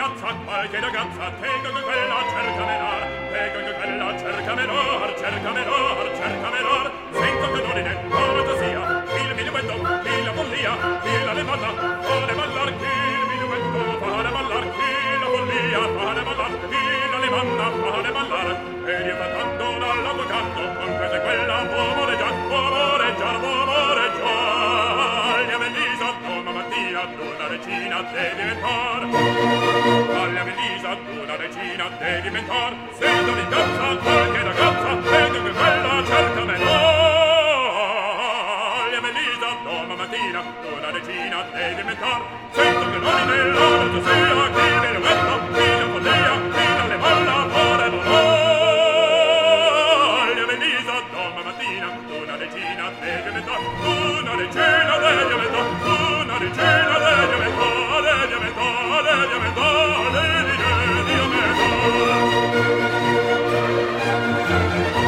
ragazza, qualche ragazza, tengo che quella cerca menar, tengo che quella cerca menor, cerca menor, cerca menor, sento che l'ordine, la fantasia, il minuetto, chi la follia, chi la levata, fare ballar, chi il minuetto, fare ballar, chi la follia, fare ballar, chi la levanda, fare ballar, e io cantando dall'altro canto, comprese quella può moreggiar, può moreggiar, può moreggiar, gli Melisa, donna Mattina, una regina devi diventar, alla Melisa, una regina devi diventar, sento di cazza, qualche ragazza, vedo che quella cerca menor, gli Melisa, donna Mattina, una regina devi diventar, sento che non nella fantasia, chi mi lo metto, chi la follia, chi la levalla, fare valor, gli Melisa, donna Mattina, una regina devi diventar, una regina devi diventar, una regina devi diventar, devi diventar, devi diventar, devi diventar.